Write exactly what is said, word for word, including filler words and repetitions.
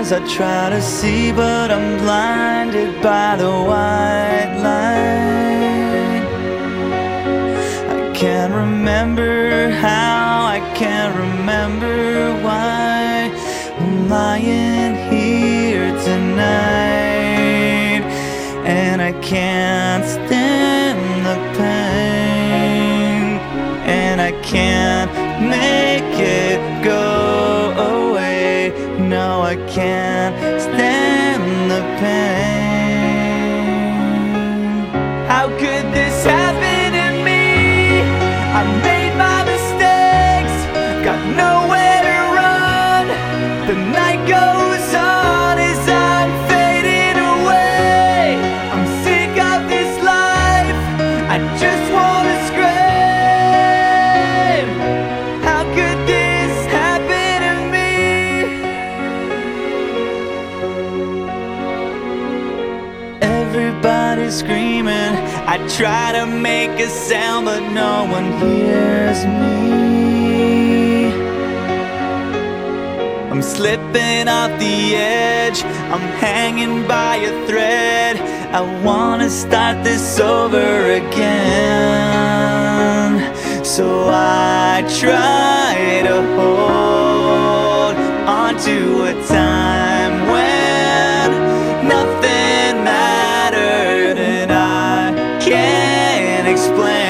eyes I try to see, but I'm blinded by the white light. I can't remember how, I can't remember why I'm lying here tonight, and I can't stand the pain, and I can't make it go away. No, I can't stand the pain. How could this happen to me? I made my mistakes, got nowhere to run. The night goes on as I'm fading away. I'm sick of this life, I just wanna scream. How could this happen to me? Everybody's screaming, I try to make a sound, but no one hears me. I'm slipping off the edge, I'm hanging by a thread. I wanna start this over again, so I try to hold on to a time when nothing mattered, and I can't explain